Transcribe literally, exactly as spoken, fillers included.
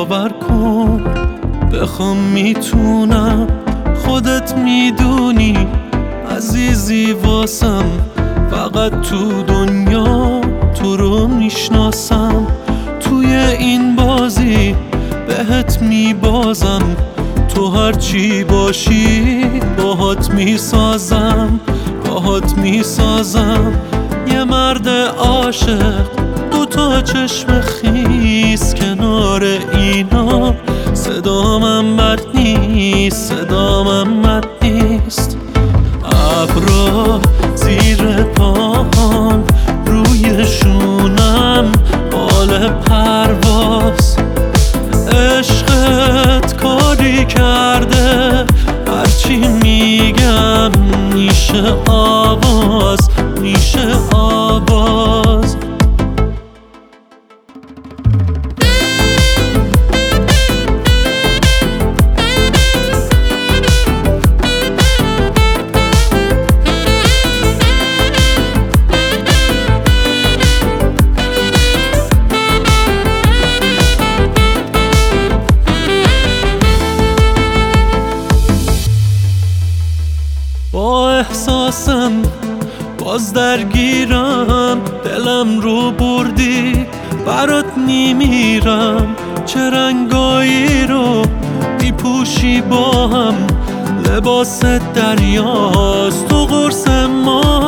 باور کن بخوام میتونم، خودت میدونی عزیزی واسم، فقط تو دنیا تو رو میشناسم. توی این بازی بهت میبازم، تو هرچی باشی باهات میسازم، باهات میسازم. یه مرد عاشق دو تا چشم خیس، کنار اینا صدامم بد نیست، صدامم بد نیست. ابرا زیر پاهام روی شونم بال پرواز، عشقت کاری کرده هرچی میگم میشه آواز، میشه آواز. با احساسم باز درگیرم، دلم رو بردی برات میمیرم. چه رنگایی رو میپوشی با هم، لباس دریاست تو قرص ما